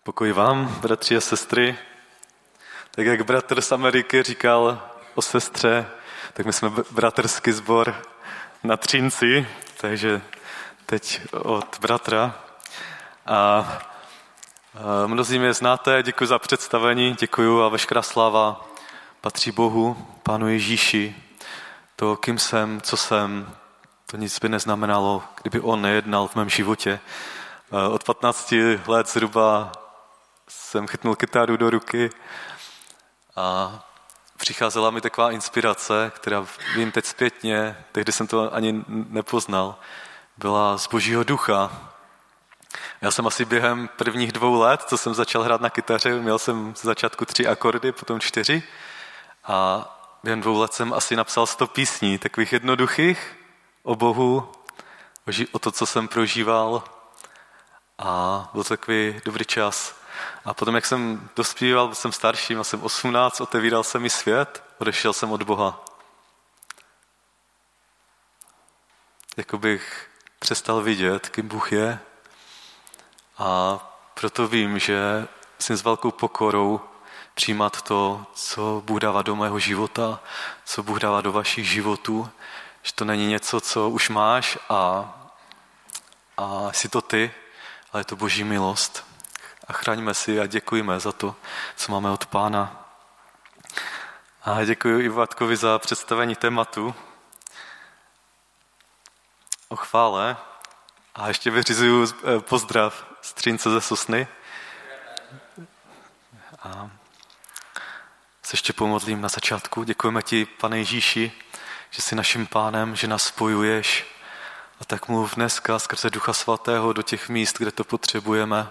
Pokoj vám, bratři a sestry. Tak jak bratr z Ameriky říkal o sestře, tak my jsme bratrský sbor na Třinci, takže teď od bratra. A mnozí mě znáte, děkuji za představení, děkuji a veškerá sláva patří Bohu, Pánu Ježíši. To, kým jsem, co jsem, to nic by neznamenalo, kdyby on nejednal v mém životě. Od 15 let zhruba jsem chytnul kytaru do ruky a přicházela mi taková inspirace, která vím teď zpětně, tehdy jsem to ani nepoznal, byla z Božího ducha. Já jsem asi během prvních 2 let, co jsem začal hrát na kytaře, měl jsem z začátku 3 akordy, potom 4 a během 2 let jsem asi napsal 100 písní, takových jednoduchých, o Bohu, o to, co jsem prožíval a byl to takový dobrý čas. A potom, jak jsem dospíval, byl jsem starší, měl jsem 18, otevíral jsem mi svět, odešel jsem od Boha. Jako bych přestal vidět, kým Bůh je. A proto vím, že musím s velkou pokorou přijímat to, co Bůh dává do mého života, co Bůh dává do vašich životů, že to není něco, co už máš a jsi to ty, ale je to Boží milost. A chraňme si a děkujeme za to, co máme od Pána. A děkuji i Vátkovi za představení tématu o chvále. A ještě vyřizuju pozdrav z Třince ze Sosny. A se ještě pomodlím na začátku. Děkujeme ti, Pane Ježíši, že jsi naším Pánem, že nás spojuješ. A tak mluv dneska skrze Ducha Svatého do těch míst, kde to potřebujeme.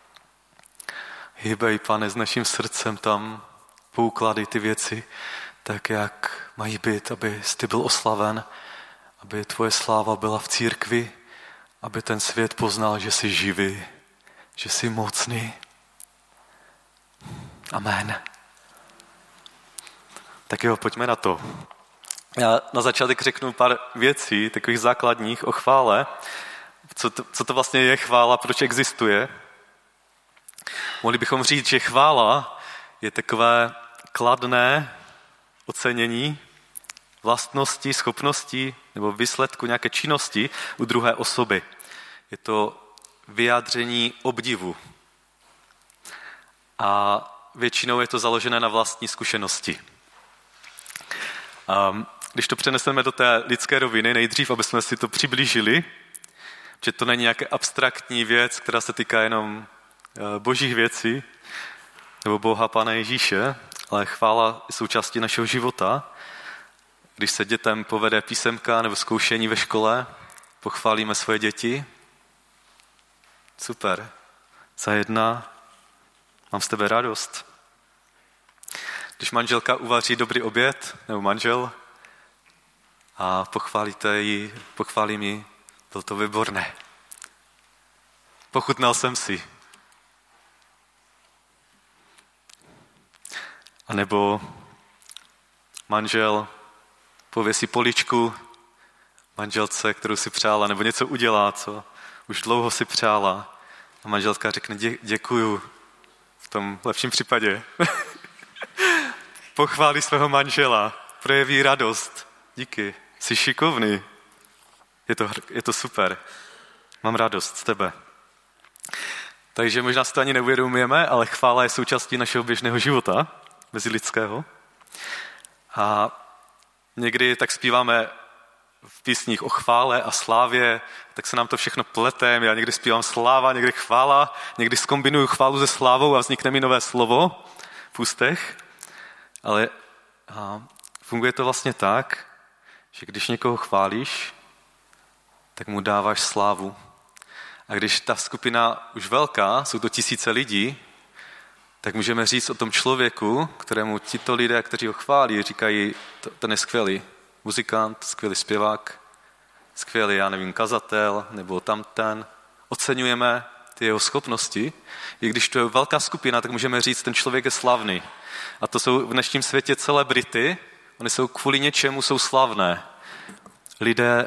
Hýbej, Pane, s naším srdcem tam, poukládej ty věci tak, jak mají být, aby ty byl oslaven, aby tvoje sláva byla v církvi, aby ten svět poznal, že jsi živý, že jsi mocný. Amen. Tak jo, pojďme na to. Já na začátek řeknu pár věcí, takových základních o chvále. Co to vlastně je chvála, proč existuje. Mohli bychom říct, že chvála je takové kladné ocenění vlastnosti, schopnosti nebo výsledku nějaké činnosti u druhé osoby. Je to vyjádření obdivu. A většinou je to založené na vlastní zkušenosti. Když to přeneseme do té lidské roviny, nejdřív, aby jsme si to přiblížili, že to není nějaká abstraktní věc, která se týká jenom božích věcí, nebo Boha Pána Ježíše, ale chvála je součástí našeho života. Když se dětem povede písemka nebo zkoušení ve škole, pochválíme svoje děti. Super. Za 1, mám z tebe radost. Když manželka uvaří dobrý oběd, nebo manžel, a pochválím ji, bylo to výborné. Pochutnal jsem si. A nebo manžel pověsí poličku manželce, kterou si přála, nebo něco udělá, co už dlouho si přála. A manželka řekne děkuju, v tom lepším případě. Pochválí svého manžela, projeví radost. Díky, jsi šikovný. Je to super. Mám radost z tebe. Takže možná si to ani neuvědomujeme, ale chvála je součástí našeho běžného života, mezilidského. A někdy tak zpíváme v písních o chvále a slávě, tak se nám to všechno plete. Já někdy zpívám sláva, někdy chvála, někdy zkombinuju chválu se slávou a vznikne mi nové slovo v ústech. Ale funguje to vlastně tak, že když někoho chválíš, tak mu dáváš slávu. A když ta skupina už velká, jsou to tisíce lidí, tak můžeme říct o tom člověku, kterému tito lidé, kteří ho chválí, říkají, ten je skvělý muzikant, skvělý zpěvák, skvělý, kazatel, nebo tamten. Oceňujeme ty jeho schopnosti. I když to je velká skupina, tak můžeme říct, ten člověk je slavný. A to jsou v dnešním světě celebrity, oni jsou kvůli něčemu, jsou slavné. Lidé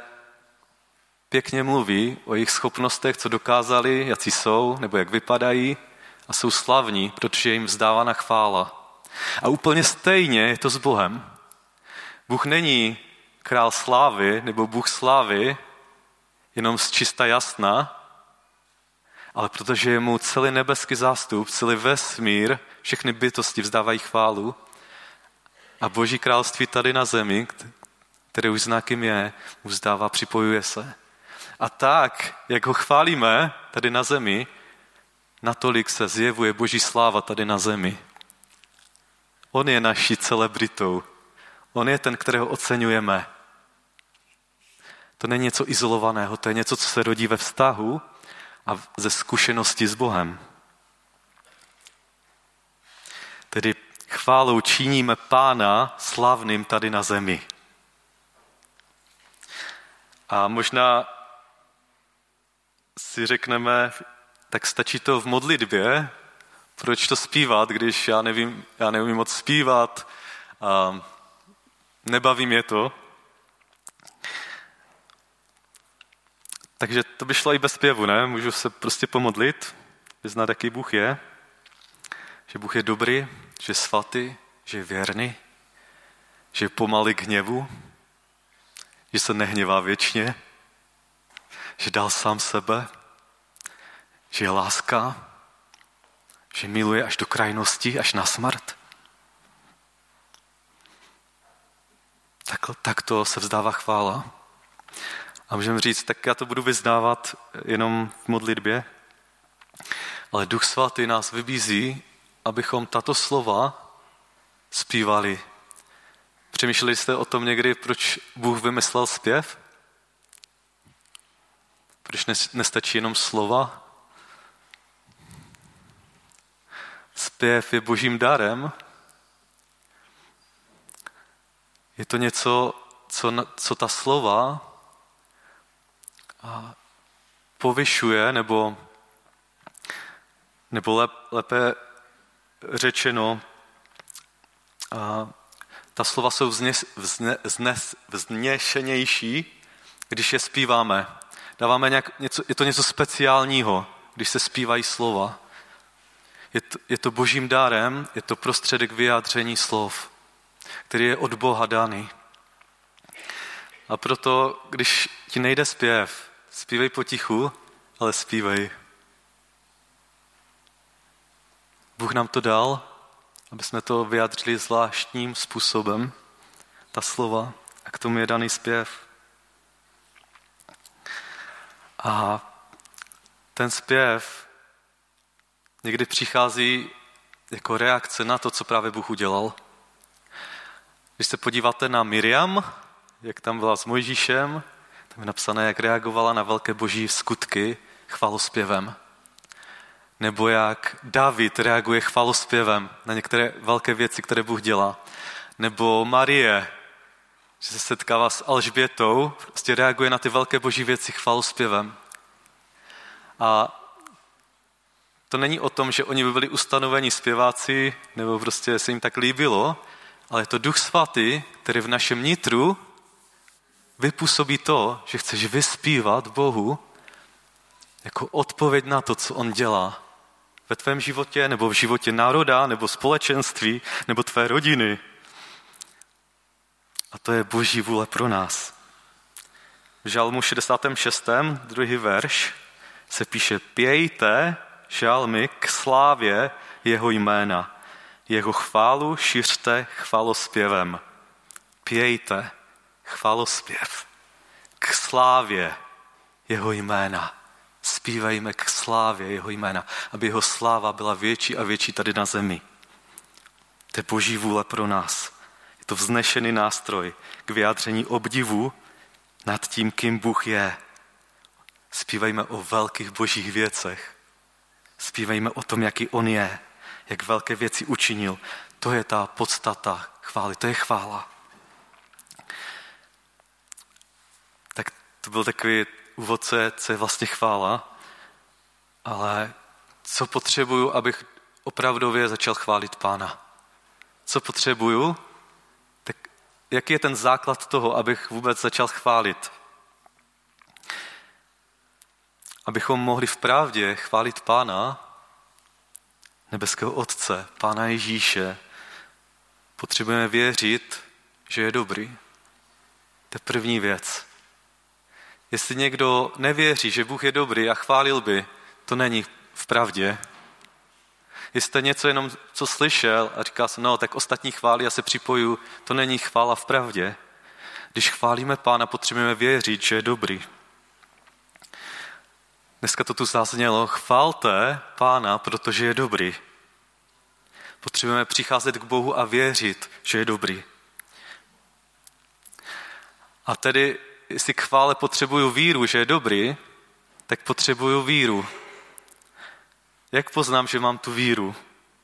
pěkně mluví o jejich schopnostech, co dokázali, jací jsou, nebo jak vypadají, a jsou slavní, protože je jim vzdávána chvála. A úplně stejně je to s Bohem. Bůh není král slávy nebo Bůh slávy jenom z čista jasna, ale protože je mu celý nebeský zástup, celý vesmír, všechny bytosti vzdávají chválu a Boží království tady na zemi, které už znakem je, mu vzdává, připojuje se. A tak, jak ho chválíme tady na zemi, natolik se zjevuje Boží sláva tady na zemi. On je naší celebritou. On je ten, kterého oceňujeme. To není něco izolovaného, to je něco, co se rodí ve vztahu a ze zkušenosti s Bohem. Tedy chválou činíme Pána slavným tady na zemi. A možná si řekneme, tak stačí to v modlitbě, proč to zpívat, když já neumím moc zpívat a nebaví mě to. Takže to by šlo i bez zpěvu, ne? Můžu se prostě pomodlit, vyznat, jaký Bůh je, že Bůh je dobrý, že je svatý, že je věrný, že je pomalý k hněvu, že se nehněvá věčně, že dal sám sebe, že je láska, že miluje až do krajnosti, až na smrt. Tak to se vzdává chvála. A můžeme říct, tak já to budu vyznávat jenom v modlitbě, ale Duch Svatý nás vybízí, abychom tato slova zpívali. Přemýšleli jste o tom někdy, proč Bůh vymyslel zpěv? Proč nestačí jenom slova? Zpěv je Božím darem. Je to něco, co ta slova povyšuje, nebo lépe řečeno, ta slova jsou vznešenější, když je zpíváme. Dáváme je to něco speciálního, když se zpívají slova. Je to Božím dárem, je to prostředek vyjádření slov, který je od Boha daný. A proto, když ti nejde zpěv, zpívej potichu, ale zpívej. Bůh nám to dal, aby jsme to vyjádřili zvláštním způsobem, ta slova, a k tomu je daný zpěv. A ten zpěv někdy přichází jako reakce na to, co právě Bůh udělal. Když se podíváte na Miriam, jak tam byla s Mojžíšem, tam je napsané, jak reagovala na velké boží skutky chválospěvem. Nebo jak David reaguje chválospěvem na některé velké věci, které Bůh dělá. Nebo Marie, že se setkává s Alžbětou, prostě reaguje na ty velké boží věci chválospěvem. A to není o tom, že oni by byli ustanovení zpěváci, nebo prostě se jim tak líbilo, ale je to Duch Svatý, který v našem nitru vypůsobí to, že chceš vyspívat Bohu jako odpověď na to, co on dělá ve tvém životě, nebo v životě národa, nebo společenství, nebo tvé rodiny. A to je Boží vůle pro nás. V Žalmu 66. 2. verš se píše: pějte žalmy k slávě jeho jména. Jeho chválu šiřte chválospěvem. Pějte chválospěv k slávě jeho jména. Zpívejme k slávě jeho jména, aby jeho sláva byla větší a větší tady na zemi. To je Boží vůle pro nás. Je to vznešený nástroj k vyjádření obdivu nad tím, kým Bůh je. Zpívejme o velkých božích věcech. Zpívejme o tom, jaký on je, jak velké věci učinil. To je ta podstata chvály, to je chvála. Tak to byl takový úvod, co je vlastně chvála, ale co potřebuju, abych opravdově začal chválit Pána? Co potřebuju? Tak jaký je ten základ toho, abych vůbec začal chválit? Abychom mohli v pravdě chválit Pána, nebeského Otce, Pána Ježíše, potřebujeme věřit, že je dobrý. To je první věc. Jestli někdo nevěří, že Bůh je dobrý a chválil by, to není v pravdě. Jestli to je něco jenom, co slyšel a říká se, no, tak ostatní chválí, já se připoju, to není chvála v pravdě. Když chválíme Pána, potřebujeme věřit, že je dobrý. Dneska to tu zaznělo, chválte Pána, protože je dobrý. Potřebujeme přicházet k Bohu a věřit, že je dobrý. A tedy, jestli k chvále potřebuju víru, že je dobrý, tak potřebuju víru. Jak poznám, že mám tu víru?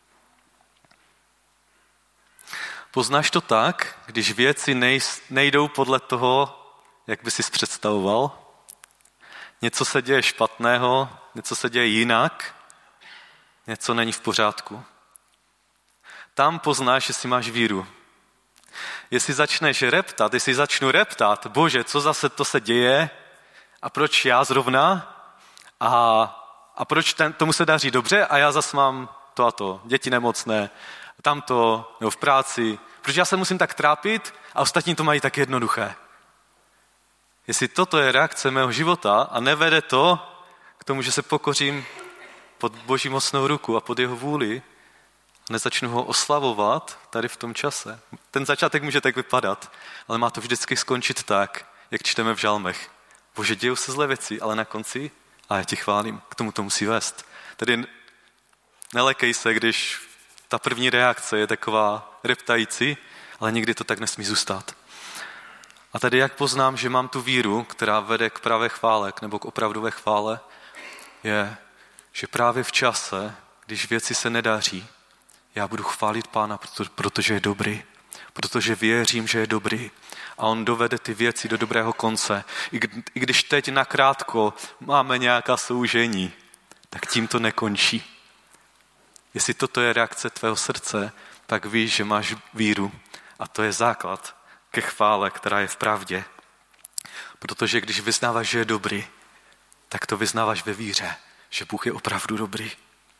Poznáš to tak, když věci nejdou podle toho, jak by sis představoval. Něco se děje špatného, něco se děje jinak, něco není v pořádku. Tam poznáš, jestli máš víru. Jestli začneš reptat, jestli začnu reptat, Bože, co zase to se děje a proč já zrovna a proč tomu se daří dobře a já zase mám to a to, děti nemocné, tamto, nebo v práci, proč já se musím tak trápit a ostatní to mají tak jednoduché. Jestli toto je reakce mého života a nevede to k tomu, že se pokořím pod Boží mocnou ruku a pod jeho vůli, nezačnu ho oslavovat tady v tom čase. Ten začátek může tak vypadat, ale má to vždycky skončit tak, jak čteme v žalmech. Bože, dějou se zlé věci, ale na konci, a já tě chválím, k tomu to musí vést. Tedy nelekej se, když ta první reakce je taková reptající, ale nikdy to tak nesmí zůstat. A tady jak poznám, že mám tu víru, která vede k pravé chvále, nebo k opravdové chvále, je, že právě v čase, když věci se nedaří, já budu chválit Pána, protože je dobrý. Protože věřím, že je dobrý. A on dovede ty věci do dobrého konce. I když teď nakrátko máme nějaká soužení, tak tím to nekončí. Jestli toto je reakce tvého srdce, tak víš, že máš víru. A to je základ ke chvále, která je v pravdě. Protože když vyznáváš, že je dobrý, tak to vyznáváš ve víře, že Bůh je opravdu dobrý.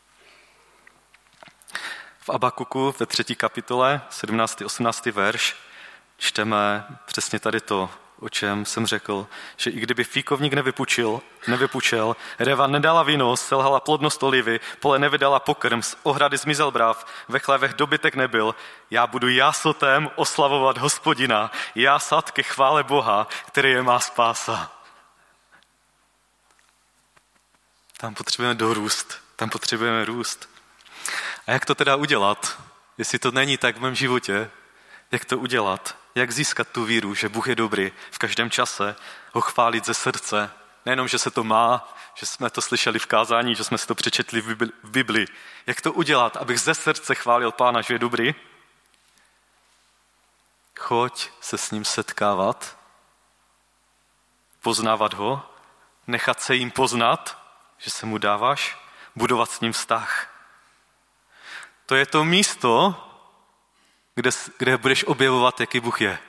V Abakuku ve 3. kapitole, 17. 18. verš, čteme přesně tady to, o čem jsem řekl, že i kdyby fíkovník nevypučel, réva nedala víno, selhala plodnost olivy, pole nevydala pokrm, z ohrady zmizel bráv, ve chlévech dobytek nebyl, já budu jásotem oslavovat Hospodina, jásat ke chvále Boha, který je má spása. Tam potřebujeme dorůst, tam potřebujeme růst. A jak to teda udělat? Jestli to není tak v mém životě, jak to udělat? Jak získat tu víru, že Bůh je dobrý v každém čase, ho chválit ze srdce? Nejenom, že se to má, že jsme to slyšeli v kázání, že jsme si to přečetli v Bibli. Jak to udělat, abych ze srdce chválil Pána, že je dobrý? Choď se s ním setkávat, poznávat ho, nechat se jim poznat, že se mu dáváš, budovat s ním vztah. To je to místo, kde budeš objevovat, jaký Bůh je.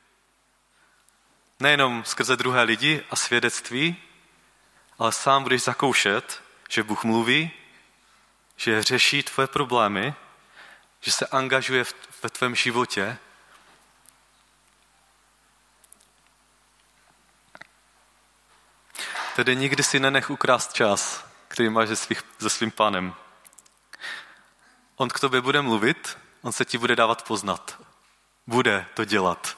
Nejenom skrze druhé lidi a svědectví, ale sám budeš zakoušet, že Bůh mluví, že řeší tvoje problémy, že se angažuje ve tvém životě. Tedy nikdy si nenech ukrást čas, který máš se svým Pánem. On k tobě bude mluvit, on se ti bude dávat poznat. Bude to dělat.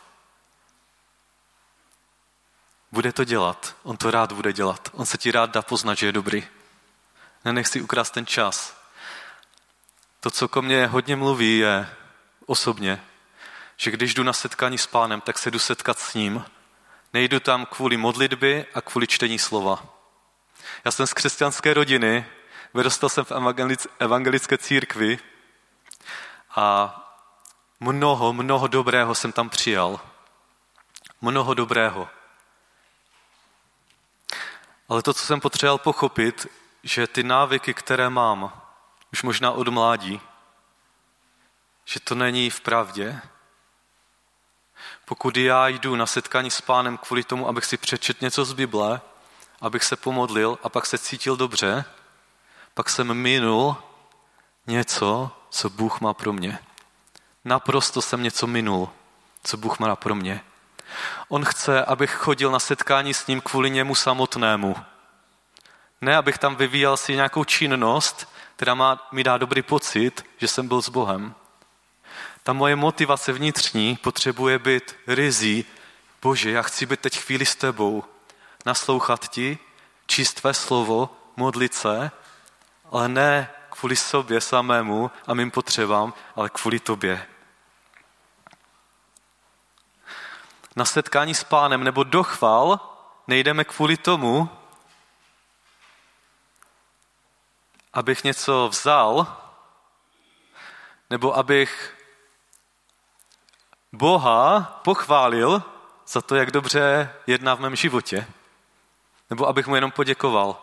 Bude to dělat. On to rád bude dělat. On se ti rád dá poznat, že je dobrý. Nenech si ukrást ten čas. To, co ko mně hodně mluví, je osobně, že když jdu na setkání s Pánem, tak se jdu setkat s ním. Nejdu tam kvůli modlitbě a kvůli čtení slova. Já jsem z křesťanské rodiny, vyrostl jsem v evangelické církvi a mnoho dobrého jsem tam přijal. Mnoho dobrého. Ale to, co jsem potřeboval pochopit, že ty návyky, které mám, už možná od mládí, že to není v pravdě. Pokud já jdu na setkání s Pánem kvůli tomu, abych si přečetl něco z Bible, abych se pomodlil a pak se cítil dobře, pak jsem minul něco, co Bůh má pro mě. Naprosto jsem něco minul, co Bůh má pro mě. On chce, abych chodil na setkání s ním kvůli němu samotnému. Ne, abych tam vyvíjel si nějakou činnost, která mi dá dobrý pocit, že jsem byl s Bohem. Ta moje motivace vnitřní potřebuje být ryzí. Bože, já chci být teď chvíli s tebou, naslouchat ti, číst tvé slovo, modlit se, ale ne kvůli sobě samému a mým potřebám, ale kvůli tobě. Na setkání s Pánem nebo do chvál nejdeme kvůli tomu, abych něco vzal, nebo abych Boha pochválil za to, jak dobře jedná v mém životě. Nebo abych mu jenom poděkoval.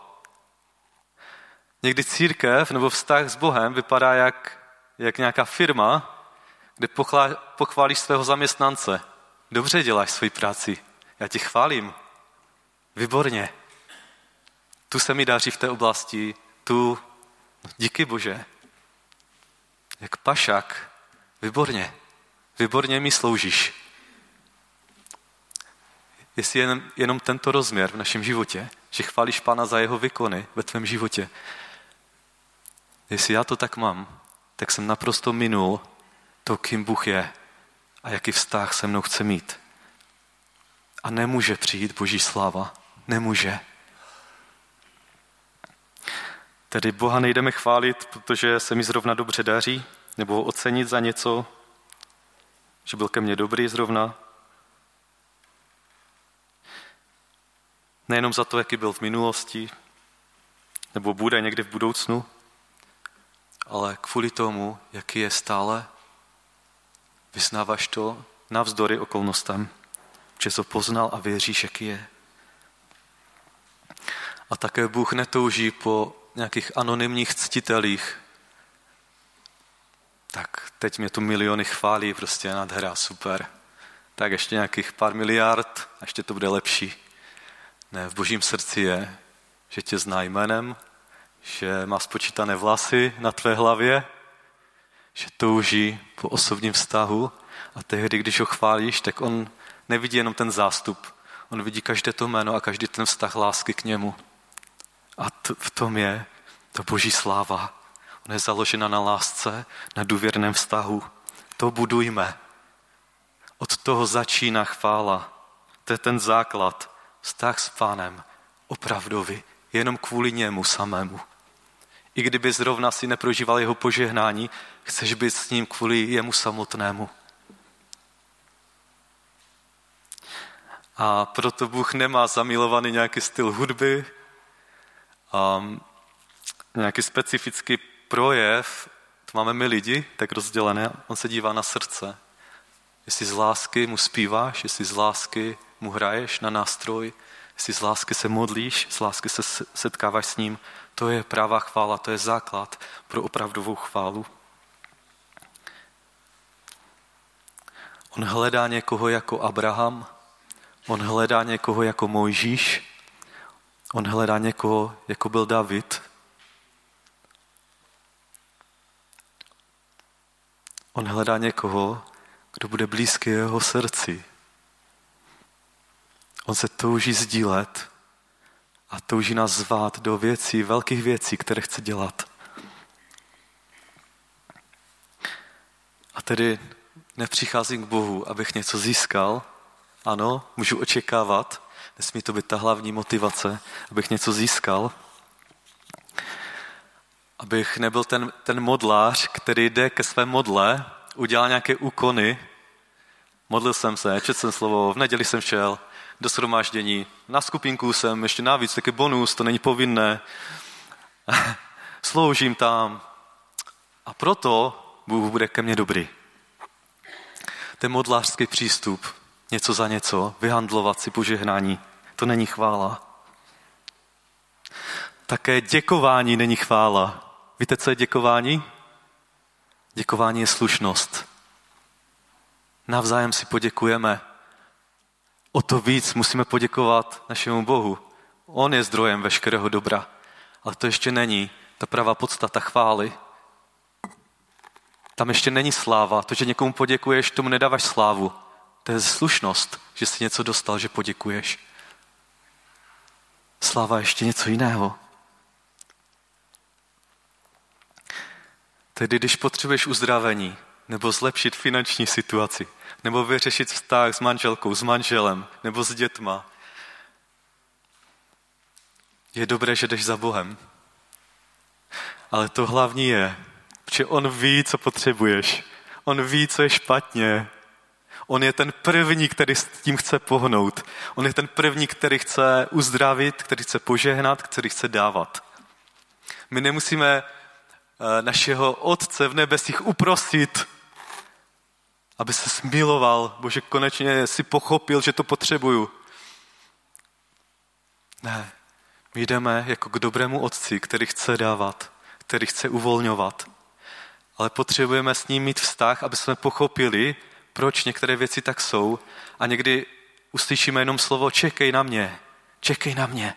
Někdy církev nebo vztah s Bohem vypadá jak nějaká firma, kde pochválíš svého zaměstnance. Dobře děláš svoji práci. Já tě chválím. Výborně. Tu se mi daří v té oblasti. Tu díky Bože. Jak pašák. Výborně. Výborně mi sloužíš. Jestli jenom tento rozměr v našem životě, že chválíš Pána za jeho výkony ve tvém životě. Jestli já to tak mám, tak jsem naprosto minul to, kým Bůh je a jaký vztah se mnou chce mít. A nemůže přijít Boží sláva. Nemůže. Tedy Boha nejdeme chválit, protože se mi zrovna dobře daří, nebo ho ocenit za něco, že byl ke mně dobrý zrovna. Nejenom za to, jaký byl v minulosti, nebo bude někdy v budoucnu, ale kvůli tomu, jaký je stále, vyznáváš to navzdory okolnostem, že jsi ho poznal a věříš, jaký je. A také Bůh netouží po nějakých anonymních ctitelích. Tak teď mě tu miliony chválí, prostě nádhera, super. Tak ještě nějakých pár miliard a ještě to bude lepší. Ne, v Božím srdci je, že tě zná jménem, že má spočítané vlasy na tvé hlavě, že touží po osobním vztahu a tehdy, když ho chválíš, tak on nevidí jenom ten zástup. On vidí každé to jméno a každý ten vztah lásky k němu. A v tom je ta Boží sláva. Ona je založena na lásce, na důvěrném vztahu. To budujme. Od toho začíná chvála. To je ten základ. Vztah s Pánem. Opravdový. Jenom kvůli němu samému. I kdyby zrovna si neprožíval jeho požehnání, chceš být s ním kvůli jemu samotnému. A proto Bůh nemá zamilovaný nějaký styl hudby, nějaký specifický projev, to máme my lidi, tak rozdělené, on se dívá na srdce. Jestli z lásky mu zpíváš, jestli z lásky mu hraješ na nástroj, jestli z lásky se modlíš, z lásky se setkáváš s ním, to je pravá chvála, to je základ pro opravdovou chválu. On hledá někoho jako Abraham, on hledá někoho jako Mojžíš, on hledá někoho jako byl David. On hledá někoho, kdo bude blízký jeho srdci. On se touží sdílet a touží nás zvát do věcí, velkých věcí, které chce dělat. A tedy nepřicházím k Bohu, abych něco získal. Ano, můžu očekávat, nesmí to být ta hlavní motivace, abych něco získal. Abych nebyl ten modlář, který jde ke své modle, udělal nějaké úkony. Modlil jsem se, četl jsem slovo, v neděli jsem šel do shromáždění, na skupinku jsem, ještě navíc, taky bonus, to není povinné. Sloužím tam. A proto Bůh bude ke mně dobrý. Ten modlářský přístup, něco za něco, vyhandlovat si požehnání, to není chvála. Také děkování není chvála. Víte, co je děkování? Děkování je slušnost. Navzájem si poděkujeme. O to víc musíme poděkovat našemu Bohu. On je zdrojem veškerého dobra. Ale to ještě není ta pravá podstata chvály. Tam ještě není sláva. To, že někomu poděkuješ, tomu nedáváš slávu. To je slušnost, že jsi něco dostal, že poděkuješ. Sláva je ještě něco jiného. Tedy když potřebuješ uzdravení, nebo zlepšit finanční situaci, nebo vyřešit vztah s manželkou, s manželem, nebo s dětma, je dobré, že jdeš za Bohem. Ale to hlavní je, že on ví, co potřebuješ. On ví, co je špatně. On je ten první, který s tím chce pohnout. On je ten první, který chce uzdravit, který chce požehnat, který chce dávat. My nemusíme našeho Otce v nebesích uprosit, aby se smiloval. Bože, konečně si pochopil, že to potřebuju. Ne, my jdeme jako k dobrému Otci, který chce dávat, který chce uvolňovat. Ale potřebujeme s ním mít vztah, aby jsme pochopili, proč některé věci tak jsou. A někdy uslyšíme jenom slovo čekej na mě, čekej na mě.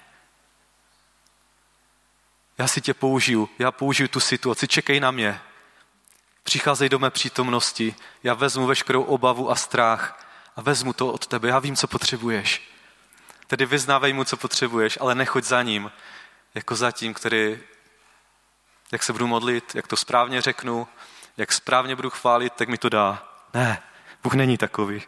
Já si tě použiju, já použiju tu situaci, čekej na mě. Přicházej do mé přítomnosti, já vezmu veškerou obavu a strach a vezmu to od tebe, já vím, co potřebuješ. Tedy vyznávej mu, co potřebuješ, ale nechoď za ním, jako za tím, který, jak se budu modlit, jak to správně řeknu, jak správně budu chválit, tak mi to dá. Ne, Bůh není takový.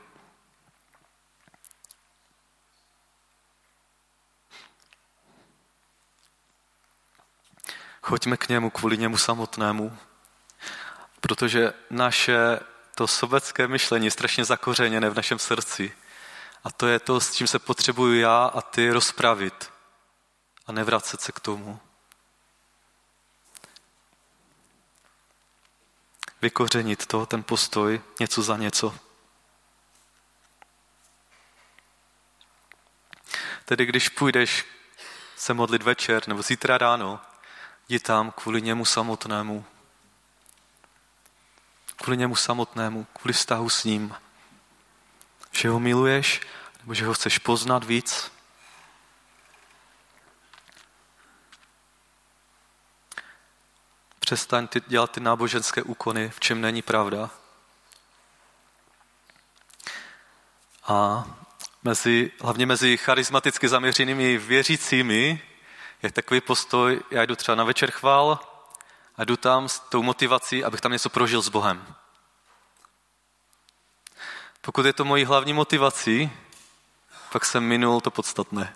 Choďme k němu, kvůli němu samotnému, protože naše to sobecké myšlení je strašně zakořeněné v našem srdci. A to je to, s čím se potřebuju já a ty rozpravit a nevracet se k tomu. Vykořenit to, ten postoj, něco za něco. Tedy když půjdeš se modlit večer nebo zítra ráno, jdi tam kvůli němu samotnému. Kvůli němu samotnému, kvůli vztahu s ním. Že ho miluješ, nebo že ho chceš poznat víc. Přestaň dělat ty náboženské úkony, v čem není pravda. A hlavně mezi charismaticky zaměřenými věřícími je takový postoj, já jdu třeba na večer chvál a jdu tam s tou motivací, abych tam něco prožil s Bohem. Pokud je to mojí hlavní motivací, pak jsem minul to podstatné.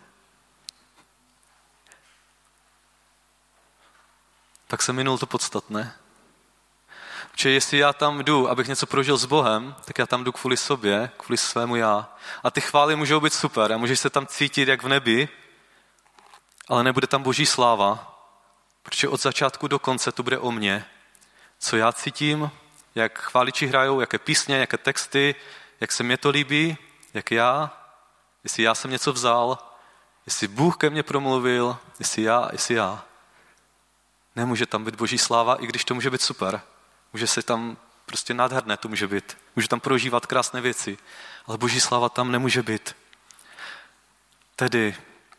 Protože jestli já tam jdu, abych něco prožil s Bohem, tak já tam jdu kvůli sobě, kvůli svému já. A ty chvály můžou být super a můžeš se tam cítit jak v nebi, ale nebude tam Boží sláva, protože od začátku do konce to bude o mně. Co já cítím, jak chváliči hrajou, jaké písně, jaké texty, jak se mě to líbí, jak já, jestli já jsem něco vzal, jestli Bůh ke mně promluvil, jestli já. Nemůže tam být Boží sláva, i když to může být super. Může se tam prostě nádherné to může být. Může tam prožívat krásné věci, ale Boží sláva tam nemůže být. Tedy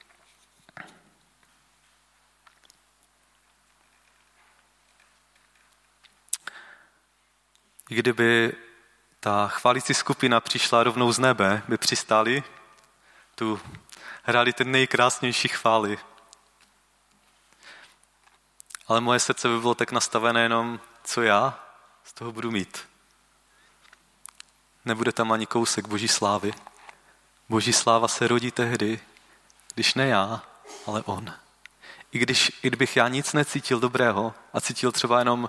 i kdyby ta chválící skupina přišla rovnou z nebe, by přistáli, tu hráli ten nejkrásnější chvály. Ale moje srdce by bylo tak nastavené jenom, co já z toho budu mít. Nebude tam ani kousek Boží slávy. Boží sláva se rodí tehdy, když ne já, ale on. I kdybych já nic necítil dobrého a cítil třeba jenom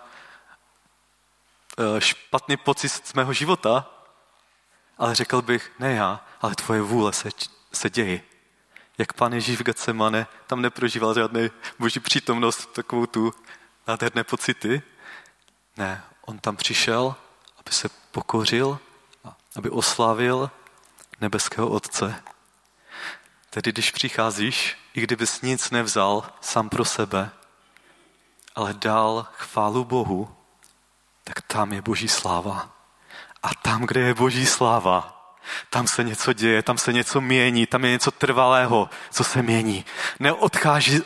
špatný pocit z mého života, ale řekl bych, ne já, ale tvoje vůle se děje. Jak Pán Ježíš v Getsemane tam neprožíval žádný Boží přítomnost, takovou tu nádherné pocity. Ne, on tam přišel, aby se pokořil, aby oslávil nebeského Otce. Tedy když přicházíš, i kdybys nic nevzal sám pro sebe, ale dal chválu Bohu, tak tam je Boží sláva. A tam, kde je Boží sláva, tam se něco děje, tam se něco mění, tam je něco trvalého, co se mění.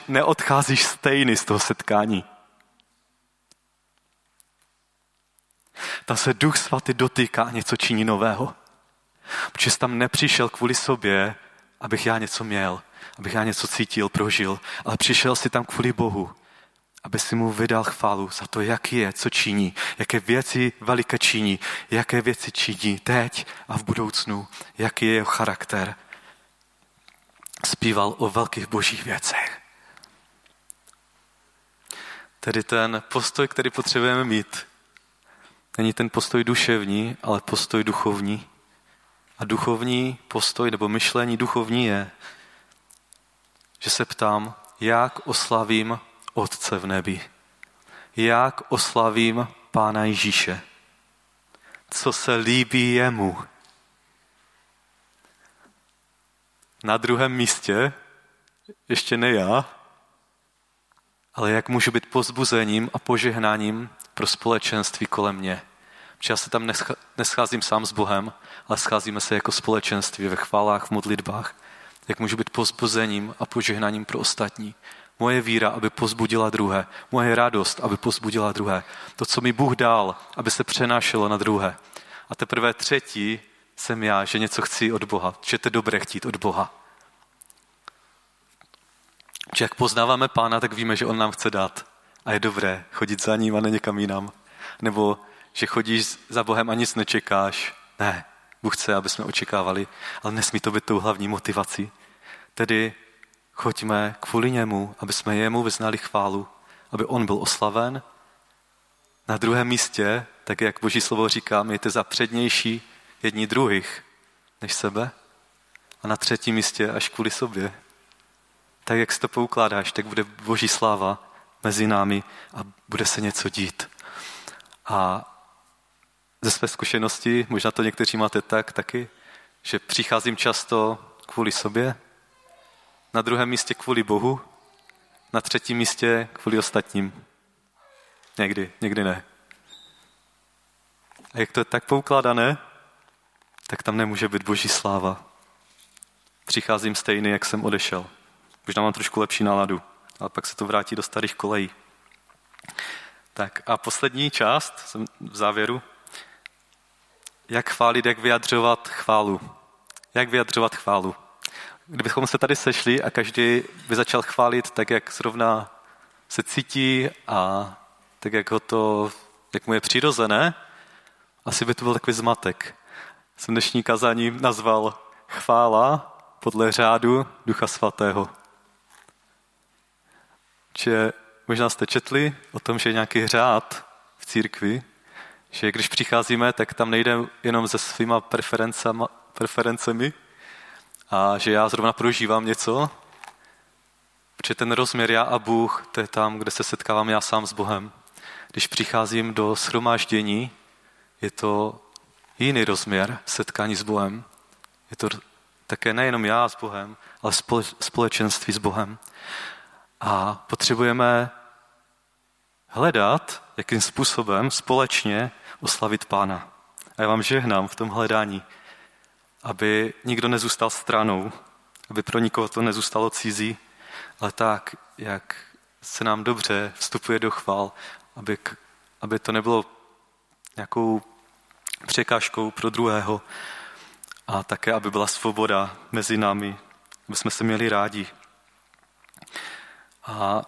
Neodcházíš stejný z toho setkání. Tam se Duch Svatý dotýká a něco činí nového. Protože jsi tam nepřišel kvůli sobě, abych já něco měl, abych já něco cítil, prožil, ale přišel jsi tam kvůli Bohu, aby si mu vydal chválu za to, jaký je, co činí, jaké věci veliké činí, jaké věci činí teď a v budoucnu, jaký je jeho charakter. Zpíval o velkých božích věcech. Tedy ten postoj, který potřebujeme mít, není ten postoj duševní, ale postoj duchovní. A duchovní postoj nebo myšlení duchovní je, že se ptám, jak oslavím Otce v nebi. Jak oslavím Pána Ježíše. Co se líbí jemu. Na druhém místě, ještě ne já, ale jak můžu být povzbuzením a požehnáním pro společenství kolem mě. Protože já se tam nescházím sám s Bohem, ale scházíme se jako společenství ve chválách, v modlitbách. Jak můžu být povzbuzením a požehnáním pro ostatní. Moje víra, aby povzbudila druhé. Moje radost, aby povzbudila druhé. To, co mi Bůh dal, aby se přenášelo na druhé. A teprve třetí jsem já, že něco chci od Boha. Že to je dobré chtít od Boha. Že jak poznáváme Pána, tak víme, že on nám chce dát. A je dobré chodit za ním a ne někam jinam. Nebo že chodíš za Bohem a nic nečekáš. Ne, Bůh chce, aby jsme očekávali, ale nesmí to být tou hlavní motivací. Tedy choďme kvůli němu, aby jsme jemu vyznali chválu, aby on byl oslaven. Na druhém místě, tak jak Boží slovo říká, mějte za přednější jedni druhých než sebe. A na třetím místě až kvůli sobě. Tak jak si to poukládáš, tak bude Boží sláva mezi námi a bude se něco dít. A ze své zkušenosti, možná to někteří máte taky, že přicházím často kvůli sobě, na druhém místě kvůli Bohu, na třetím místě kvůli ostatním. Někdy ne. A jak to je tak poukládané, tak tam nemůže být Boží sláva. Přicházím stejný, jak jsem odešel. Možná mám trošku lepší náladu, ale pak se to vrátí do starých kolejí. Tak a poslední část, jsem v závěru. Jak chválit, jak vyjadřovat chválu. Jak vyjadřovat chválu. Kdybychom se tady sešli a každý by začal chválit tak, jak zrovna se cítí a tak, jak mu je přirozené, asi by to byl takový zmatek. Jsem dnešní kazání nazval chvála podle řádu Ducha Svatého. Že možná jste četli o tom, že je nějaký řád v církvi, že když přicházíme, tak tam nejde jenom se svýma preferencemi a že já zrovna prožívám něco, protože ten rozměr já a Bůh, to je tam, kde se setkávám já sám s Bohem. Když přicházím do shromáždění, je to jiný rozměr setkání s Bohem. Je to také nejenom já s Bohem, ale společenství s Bohem. A potřebujeme hledat, jakým způsobem společně oslavit Pána. A já vám žehnám v tom hledání, aby nikdo nezůstal stranou, aby pro nikoho to nezůstalo cizí, ale tak, jak se nám dobře vstupuje do chvál, aby to nebylo nějakou překážkou pro druhého a také, aby byla svoboda mezi námi, aby jsme se měli rádi. A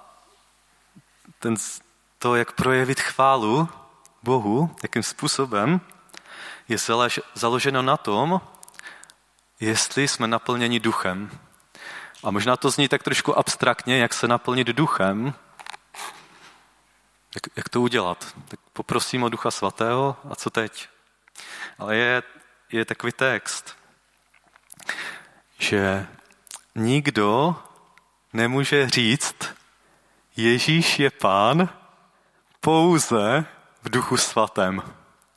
to, jak projevit chválu Bohu, jakým způsobem, je založeno na tom, jestli jsme naplněni duchem. A možná to zní tak trošku abstraktně, jak se naplnit duchem, jak to udělat. Tak poprosím o Ducha Svatého a co teď? Ale je takový text, že nikdo nemůže říct, Ježíš je Pán pouze v Duchu Svatém.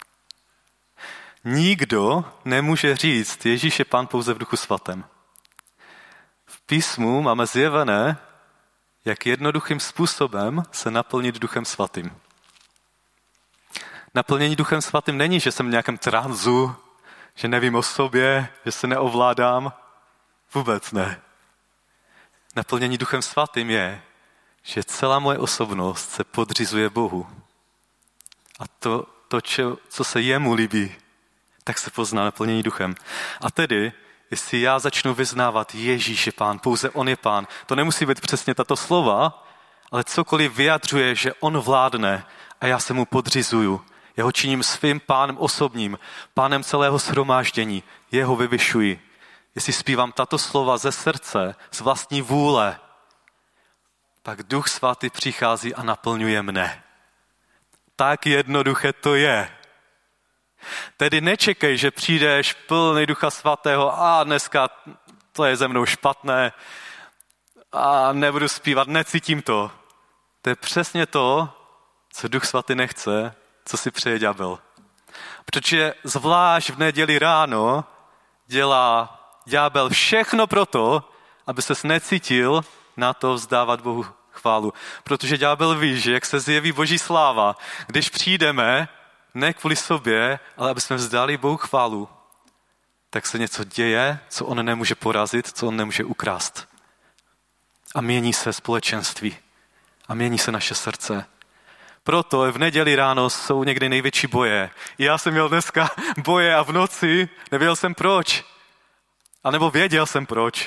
Nikdo nemůže říct, Ježíš je Pán pouze v Duchu Svatém. V písmu máme zjevené, jak jednoduchým způsobem se naplnit Duchem Svatým. Naplnění Duchem Svatým není, že jsem v nějakém tranzu, že nevím o sobě, že se neovládám. Vůbec ne. Naplnění Duchem Svatým je, že celá moje osobnost se podřizuje Bohu. A to to, co se jemu líbí, tak se pozná naplnění duchem. A tedy, jestli já začnu vyznávat Ježíš je Pán, pouze on je Pán, to nemusí být přesně tato slova, ale cokoliv vyjadřuje, že on vládne a já se mu podřizuju. Já ho činím svým pánem osobním, pánem celého shromáždění, jeho vyvyšuji. Jestli zpívám tato slova ze srdce, z vlastní vůle, pak Duch Svatý přichází a naplňuje mne. Tak jednoduché to je. Tedy nečekej, že přijdeš plný Ducha Svatého a dneska to je ze mnou špatné a nebudu zpívat, necítím to. To je přesně to, co Duch Svatý nechce, co si přeje ďábel. Protože zvlášť v neděli ráno dělá ďábel všechno proto, aby ses necítil na to vzdávat Bohu chválu. Protože ďábel ví, že jak se zjeví Boží sláva, když přijdeme, ne kvůli sobě, ale aby jsme vzdali Bohu chválu, tak se něco děje, co on nemůže porazit, co on nemůže ukrást. A mění se společenství. A mění se naše srdce. Proto v neděli ráno jsou někdy největší boje. Já jsem měl dneska boje a v noci nevěděl jsem proč. A nebo věděl jsem proč.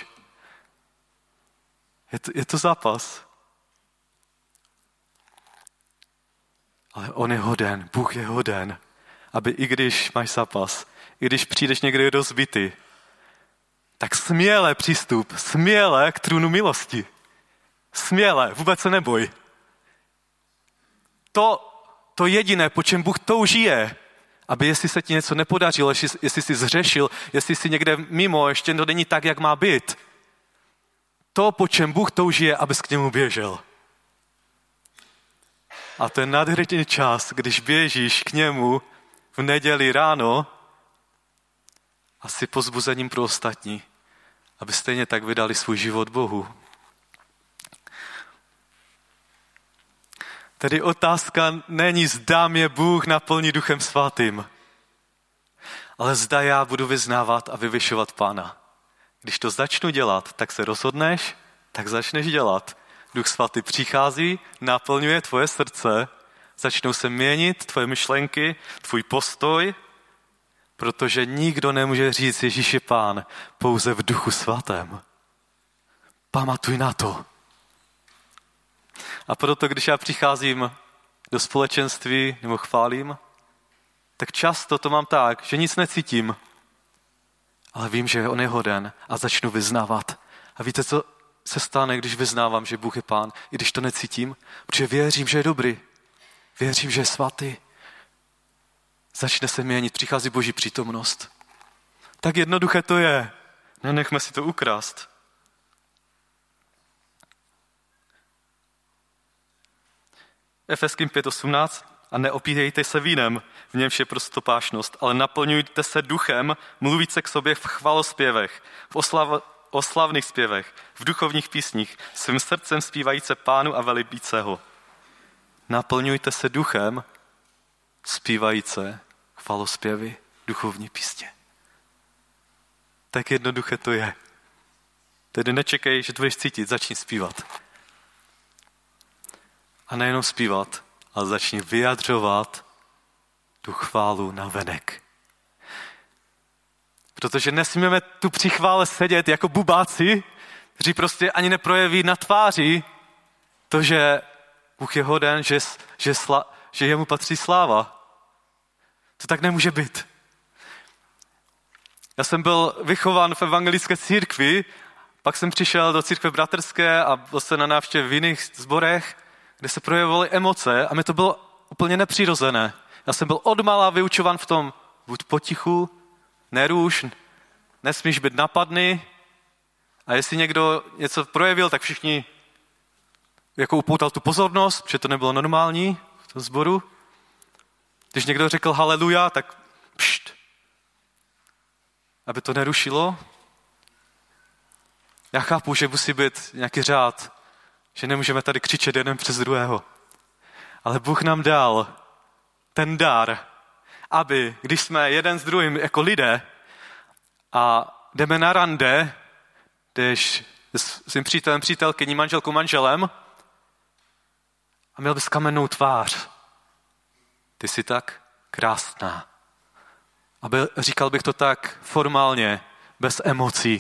Je to zápas. Ale on je hoden, Bůh je hoden, aby i když máš zápas, i když přijdeš někde rozbitý, tak směle přístup, směle k trůnu milosti. Směle, vůbec se neboj. To jediné, po čem Bůh touží je, aby jestli se ti něco nepodařilo, jestli jsi zřešil, jestli jsi někde mimo, ještě to není tak, jak má být. To, po čem Bůh touží je, abys k němu běžel. A to je nádherný čas, když běžíš k němu v neděli ráno a jsi povzbuzením pro ostatní, aby stejně tak vydali svůj život Bohu. Tedy otázka není, zda mě Bůh naplní Duchem Svatým, ale zda já budu vyznávat a vyvyšovat Pána. Když to začnu dělat, tak se rozhodneš, tak začneš dělat. Duch Svatý přichází, naplňuje tvoje srdce, začnou se měnit tvoje myšlenky, tvůj postoj, protože nikdo nemůže říct Ježíš je Pán pouze v Duchu Svatém. Pamatuj na to. A proto, když já přicházím do společenství nebo chválím, tak často to mám tak, že nic necítím, ale vím, že on je hoden a začnu vyznávat. A víte, co se stane, když vyznávám, že Bůh je Pán, i když to necítím? Protože věřím, že je dobrý. Věřím, že je svatý. Začne se měnit, přichází Boží přítomnost. Tak jednoduché to je. Nenechme si to ukrást. Efeským 5:18 a neopíjejte se vínem, v němž je prostopášnost, ale naplňujte se duchem, mluvíte k sobě v chvalospěvech, v oslavných zpěvech, v duchovních písních, svým srdcem zpívajíce Pánu a velibíce ho. Naplňujte se duchem, zpívajíce chvalospěvy, duchovní písně. Tak jednoduché to je. Tedy nečekej, že to budeš cítit, začni zpívat. A nejenom zpívat, ale začni vyjadřovat tu chválu na venek. Protože nesmíme tu při chvále sedět jako bubáci, kteří prostě ani neprojeví na tváři to, že Bůh je hoden, že jemu patří sláva. To tak nemůže být. Já jsem byl vychován v evangelické církvi, pak jsem přišel do církve bratrské a byl jsem na návštěvě v jiných sborech, kde se projevovaly emoce a mi to bylo úplně nepřirozené. Já jsem byl odmala vyučovan v tom, buď potichu, neruš, nesmíš být napadný a jestli někdo něco projevil, tak všichni jako upoutal tu pozornost, protože to nebylo normální v tom sboru. Když někdo řekl haleluja, tak pšt, aby to nerušilo. Já chápu, že musí být nějaký řád, že nemůžeme tady křičet jeden přes druhého. Ale Bůh nám dal ten dar, aby, když jsme jeden s druhým jako lidé a jdeme na rande, jdeš s svým přítelem, přítelkyní, manželkou, manželem a měl bys kamennou tvář. Ty jsi tak krásná. Říkal bych to tak formálně, bez emocí.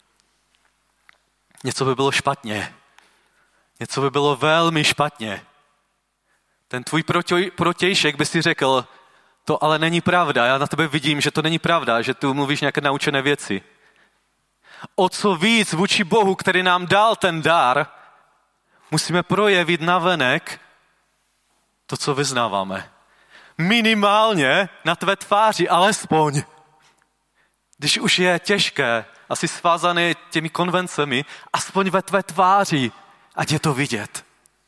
Něco by bylo špatně. Něco by bylo velmi špatně. Ten tvůj protějšek by si řekl, to ale není pravda, já na tebe vidím, že to není pravda, že tu mluvíš nějaké naučené věci. O co víc vůči Bohu, který nám dal ten dar, musíme projevit navenek to, co vyznáváme. Minimálně na tvé tváři, alespoň. Když už je těžké, asi svázaný těmi konvencemi, aspoň ve tvé tváři, ať je to vidět.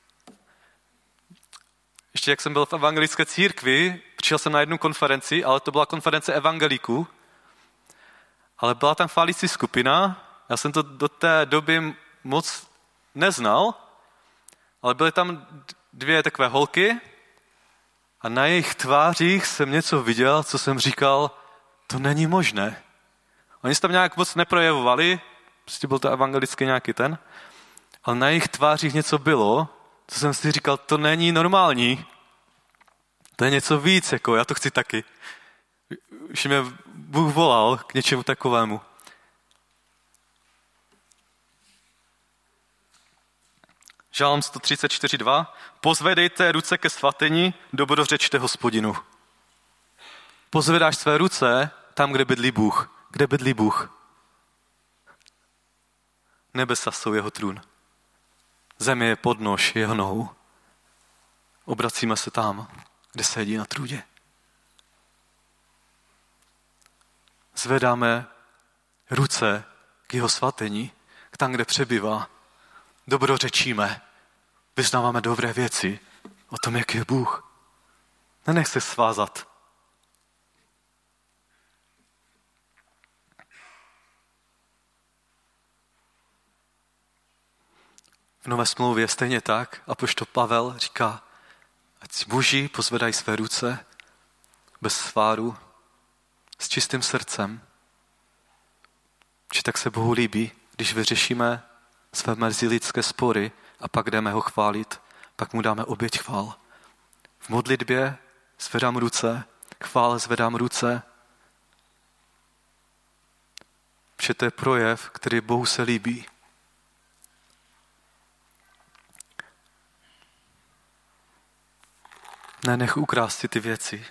Ještě jak jsem byl v evangelické církvi, přišel jsem na jednu konferenci, ale to byla konference evangeliků, ale byla tam chválící skupina, já jsem to do té doby moc neznal, ale byly tam dvě takové holky a na jejich tvářích jsem něco viděl, co jsem říkal, to není možné. Oni se tam nějak moc neprojevovali, prostě byl to evangelický nějaký ten, ale na jejich tvářích něco bylo, co jsem si říkal, to není normální. To je něco víc, jako já to chci taky. Už mě Bůh volal k něčemu takovému. Žálm 134:2. Pozvedejte ruce ke svatyni, dobrořečte Hospodinu. Pozvedáš své ruce tam, kde bydlí Bůh. Kde bydlí Bůh? Nebesa jsou jeho trůn. Země je podnož jeho nohou. Obracíme se tam, kde sedí na trůně. Zvedáme ruce k jeho svatyni, k tam, kde přebývá. Dobrořečíme. Vyznáváme dobré věci o tom, jak je Bůh. Nenech se svázat. V Nové smlouvě stejně tak apoštol Pavel říká, ať muži pozvedají své ruce bez sváru, s čistým srdcem. Či tak se Bohu líbí, když vyřešíme své mezilidské spory a pak jdeme ho chválit, pak mu dáme oběť chvál. V modlitbě zvedám ruce, k chvále zvedám ruce. Protože to je projev, který Bohu se líbí. Nenech ukrást si ty věci.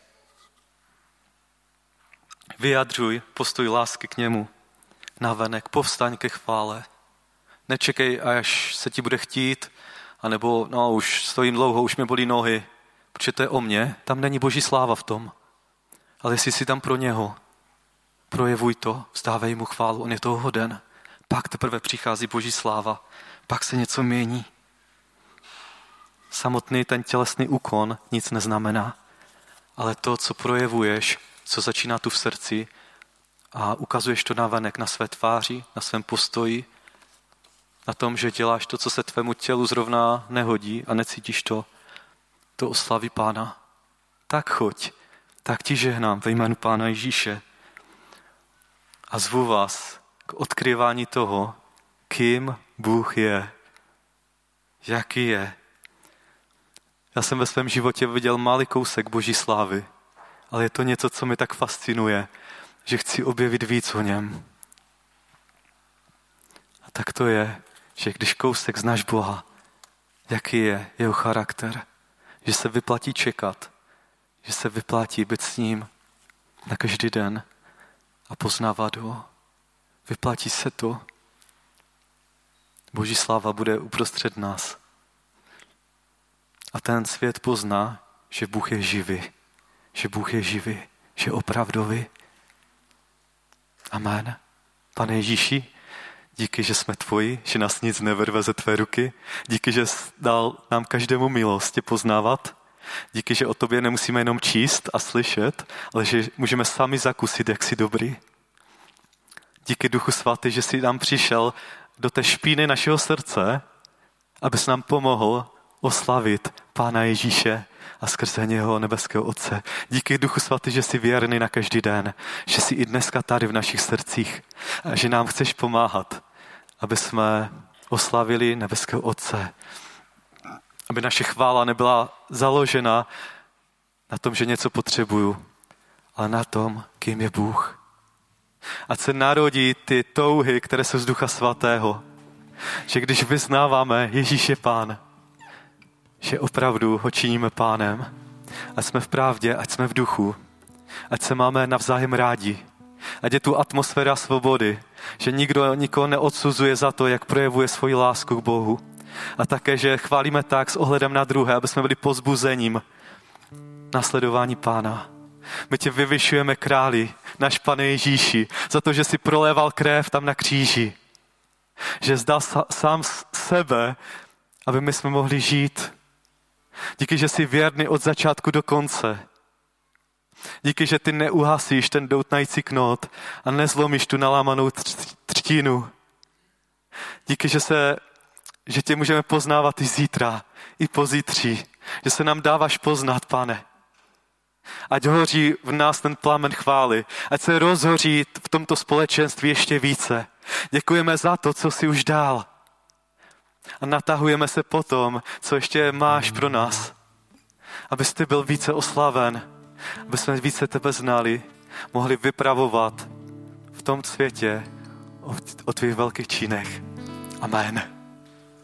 Vyjadřuj postoj lásky k němu. Navenek, povstaň ke chvále. Nečekej, až se ti bude chtít, anebo už stojím dlouho, už mě bolí nohy, protože to je o mně, tam není Boží sláva v tom. Ale jestli jsi tam pro něho, projevuj to, vzdávej mu chválu, on je toho hoden. Pak teprve přichází Boží sláva, pak se něco mění. Samotný ten tělesný úkon nic neznamená, ale to, co projevuješ, co začíná tu v srdci a ukazuješ to navenek na své tváři, na svém postoji, na tom, že děláš to, co se tvému tělu zrovna nehodí a necítíš to, to oslaví Pána. Tak choď, tak ti žehnám ve jménu Pána Ježíše a zvu vás k odkrývání toho, kým Bůh je, jaký je. Já jsem ve svém životě viděl malý kousek Boží slávy, ale je to něco, co mi tak fascinuje, že chci objevit víc o něm. A tak to je, že když kousek znáš Boha, jaký je jeho charakter, že se vyplatí čekat, že se vyplatí být s ním na každý den a poznávat ho. Vyplatí se to. Boží sláva bude uprostřed nás. A ten svět pozná, že Bůh je živý, že Bůh je živý, že je opravdový. Amen. Pane Ježíši, díky, že jsme tvoji, že nás nic nevrve ze tvé ruky. Díky, že jsi dal nám každému milost tě poznávat. Díky, že o tobě nemusíme jenom číst a slyšet, ale že můžeme sami zakusit, jak jsi dobrý. Díky Duchu Svatý, že jsi nám přišel do té špíny našeho srdce, abys nám pomohl oslavit Pána Ježíše a skrze něho nebeského Otce. Díky Duchu Svatý, že jsi věrný na každý den, že jsi i dneska tady v našich srdcích a že nám chceš pomáhat, aby jsme oslavili nebeského Otce. Aby naše chvála nebyla založena na tom, že něco potřebuju, ale na tom, kým je Bůh. Ať se narodí ty touhy, které jsou z Ducha Svatého. Že když vyznáváme, Ježíš je Pán, že opravdu ho činíme Pánem. Ať jsme v pravdě, ať jsme v duchu. Ať se máme navzájem rádi. Ať je tu atmosféra svobody. Že nikdo nikoho neodsuzuje za to, jak projevuje svoji lásku k Bohu. A také, že chválíme tak s ohledem na druhé, aby jsme byli povzbuzením následování Pána. My tě vyvyšujeme, králi, náš Pane Ježíši, za to, že jsi proléval krev tam na kříži. Že zdal sám sebe, aby my jsme mohli žít. Díky, že jsi věrný od začátku do konce. Díky, že ty neuhasíš ten doutnající knot a nezlomíš tu nalámanou třtinu. Díky, že tě můžeme poznávat i zítra, i pozítří. Že se nám dáváš poznat, Pane. Ať hoří v nás ten plamen chvály. Ať se rozhoří v tomto společenství ještě více. Děkujeme za to, co jsi už dal. A natahujeme se po tom, co ještě máš pro nás. Abys ty byl více oslaven. Aby jsme více tebe znali. Mohli vypravovat v tom světě o tvých velkých činech. Amen.